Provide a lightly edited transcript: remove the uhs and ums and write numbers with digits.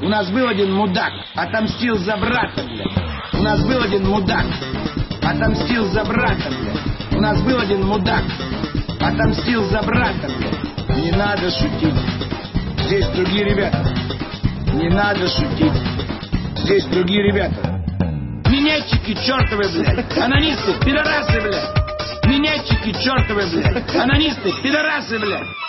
У нас был один мудак, отомстил за брата, блядь. У нас был один мудак, отомстил за брата, блядь. У нас был один мудак, отомстил за брата, блядь. Не надо шутить, здесь другие ребята. Не надо шутить, здесь другие ребята. Минетчики чертовы, блядь, анонисты, пидорасы, блядь. Минетчики чертовы, блядь, анонисты, пидорасы, блядь.